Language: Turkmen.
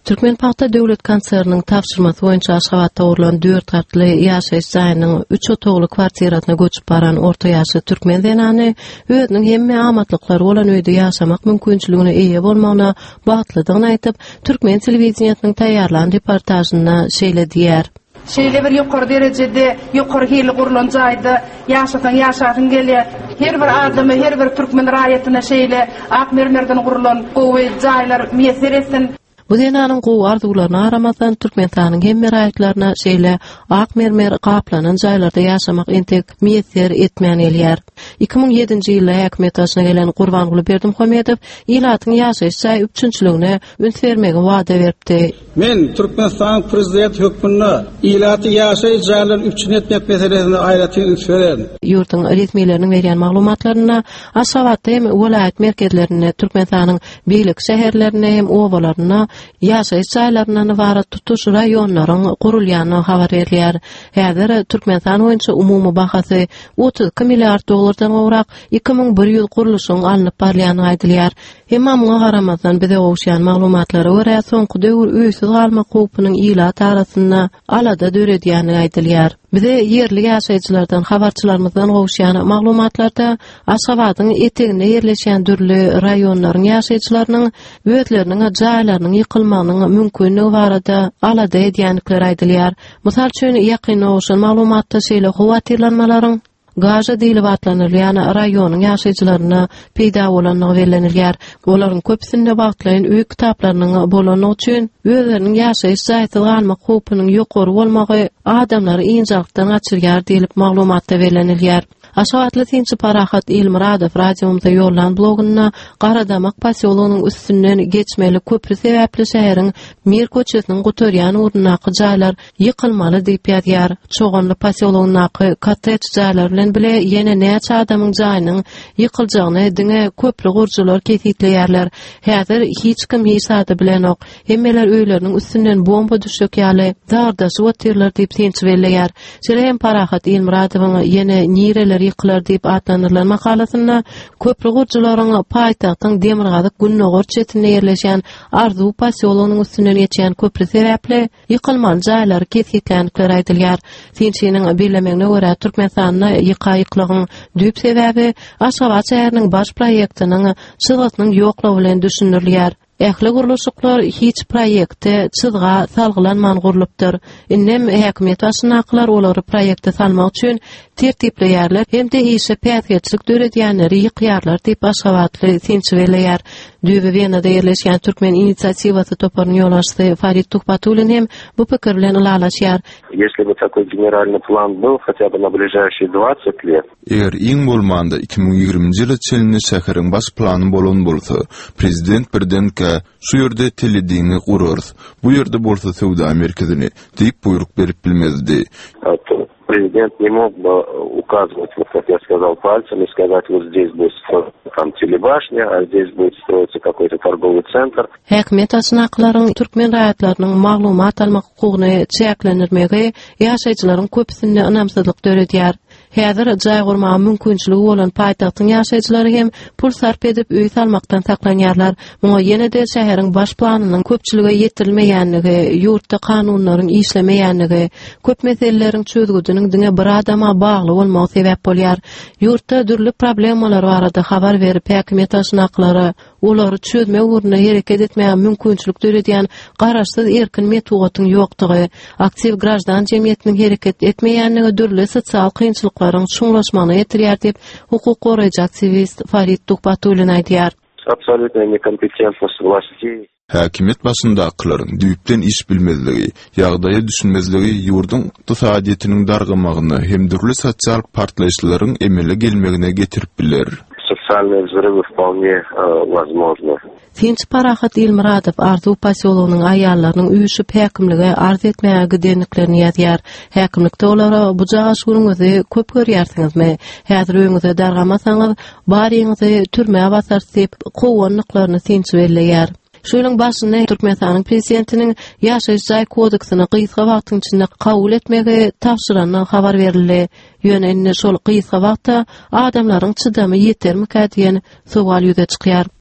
Türkmenpakta döwlet kanseriniň tapşyrmasy boýunça Aşgabatda urulan 4 artly ýaşaýyş jaýynyň 3 otogly kwartirasyna göçüp baran orta ýaşy türkmen denany özüniň hemme amatlykları bolan öýde ýaşamak mümkinçiligine eýe bolmagyna bagtlydygyny aýtyp, türkmen telewizionynyň taýýarlanan reportajyna şeýle diýär. Şeýle bir ýokary derejede, ýokary hili gurulan jaýda ýaşatyn gelýär. Her bir adamy, her bir türkmen raýatyna şeýle ak mermerden gurulan gowy jaýlar meser etsin. Bu denanyň gowy arzularyna aramazdan türkmenistanyň hemme raýatlaryna şeýle ak mermer gaplanan jaýlarda ýaşamak entek meser etmän elýär. 2007-nji ýylda häkimet başyna gelen Gurbanguly Berdimuhammedow ýylatyň ýaşaýyş jaý üçinçiligine üns bermegi wada beripdi. Men Türkmenistan prezident hökmüne ýylaty ýaşaýyş jaýlaryny üçin etmek meselesine aýraty üns beren. Ýurtyň resmiýetleriniň berýän maglumatlaryna Aşgabatda hem welaýat merkezlerine, Türkmenistanyň beýlik şäherlerine hem owalaryna ýaşaýyş jaýlaryny ibarat tutuş raýonlaryň gurulýany habar edilýär. Häzir Türkmenistan boýunça umumy bahasy 32 milliard dollardan gowrak 2100 guruluşyň alınıp barýany aýdylýar. Hemme muňa garamazdan bize owşaýan maglumatlary görä soňky döwür öýsiz galmak howpunyň ýylat arasyna alada döredýäni aýdylýar. Bize yerli ýaşaýjylardan habarçylarymyzdan gowşaýan maglumatlarda Aşgabatyň eteginde ýerleşen dürli raýonlaryň ýaşaýjylarynyň özleriniň jaýlarynyň ýykylmagynyň mümkinligi barada alada edýänlikleri aýdylýar. Mysal üçin ýakyn owşan maglumatda şeýle howatirlanmalaryň Gaja diýilip atlanylýan raýonyň ýaşaýjylaryna peýda bolanyny bellenilýär. Olaryň köpsinde bagtlaýan öý kitaplarynyň bolanyny üçin özleriniň ýaşaýyş jaýsyz galmak howpunyň ýokary bolmagy adamlary ýynçalykdan gaçyrýar diýilip maglumatda bellenilýär. Aşgabatly Tinçi Parahat Elmiradow radiomuza ýollan blogyna Garadamak pasyolugynyň üstünden geçmeli köprü sebäpli şäheriň Mir köçesiniň gutarýan urnaky jaýlar ýykylmaly diýip ýazýar. Çoğunly pasyolugyny katet jaýlar bilen bile ýene näçe adamyň jaýynyň ýykyljagyny diňe köprü gurjylar kesitleýärler. Häzir hiç kim hesady bilen ok. Hemmeler öýleriniň üstünden bomba düşük ýaly dardaşy otirler diýip Tinçi belleýär. Şeýle Parahat Elmiradowyň ýene nireler ýykylar diýip atlanyrlan makalasyna köprü gurjylaryň paýtagtyň Demirgazyk Günnogor çetinde ýerleşen Arzu pasyolugynyň üstünden geçen köprü sebäpli ýykylman jaýlary kesitlenlikleri aýdylýar. Tinçiniň bellemegine görä Türkmenistanyň ýykaýyklygyň düýp sebäbi Aşgabat şäheriniň baş proýektining çygysynyň ýoklagy bilen düşünülýär. Ähli guruluşyklar hiç proýekte çyzga salgylanman gurulypdyr. Innem häkimet başynaklar olary proýekte salmak üçin tertipleýärler hem-de işe päsgetçilik döredýänleri ýykýarlar diýip Aşgabatly Tinçi belleýär. Düýbe Wenada ýerleşen Türkmen inisiatiwasy toparyň ýolaşçysy Farid Tuhbatulin hem bu pikir bilen ulalaşýar. Если бы такой генеральный план был хотя бы на ближайшие 20 лет. Eger iň bolmanda 2020-nji ýyla çelini şäheriň baş plany bolan bolsa, prezident birdenke şu ýerde telediňi gurarys. Bu ýerde bolsa Sowda merkezini diýip buyruk berip bilmezdi. Президент не мог бы указывать, вот как я сказал, пальцем и сказать, вот здесь будет строиться там телебашня, а здесь будет строиться какой-то торговый центр. Häkimet asnaklaryň türkmen raýatlarynyň maglumat almak hukugyny çäklendirmegi ýaşaýjylaryň köpsinde ynamsızlyk döredýär. Häzir jaý gurmagy mümkinçiligi bolan paýtagtyň ýaşaýjylary hem pul sarp edip öý salmakdan saklanýarlar. Muňa ýene-de şäheriň baş planynyň köpçilige ýetilmeýänligi, ýurtda kanunlaryň işlemeýänligi, köp meseleleriň çözgüdiniň diňe bir adama bagly bolmagy sebäp bolýar. Ýurtda dürli problemalar barada habar berip häkimet asnaklary olary çözme ugruna hereket etmeýän mümkinçilik döredýän garaşsyz erkin metodyň ýokdugy, aktiv grajdan jemgyýetiniň hereket etmeýänligi dürli sosial kynçylyklaryň şuňlaşmagyna ýetirýär diýip hukuk goraýjy aktivist Farid Tuhbatulin aýdýar. Абсолютная некомпетентность властей. Häkimet başyndakylaryň düýpden iş bilmezligi, ýagdaýy düşünmezligi ýurdun ykdysadyetiniň dargamagyny hem dürli sosial partlaýşlaryň emele gelmegine getirip biler. Социальные взрывы вполне возможны. Tinçi Parahat Elmiradow Arzu pasyolugynyň aýallarynyň üýüşip häkimlige arz etmäge gidenliklerini ýazýar. Häkimlikde olara bu jaşgyňyzy köp görýärsiňizmi? Häzir öňüňize dargamasaňyz, baryňyzy türmäge basarsyp diýip gowanlyklaryny Tinçi belleýär. Şoýlaň başynda Türkmenistanyň prezidentiniň ýaşaýyş jaý kodeksyny gysga wagtyň içinde kabul etmegi tapşyranyny habar berildi. Ýöne şol gysga wagtda adamlaryň çydamy ýetermi diýen sowal ýüze çykýar.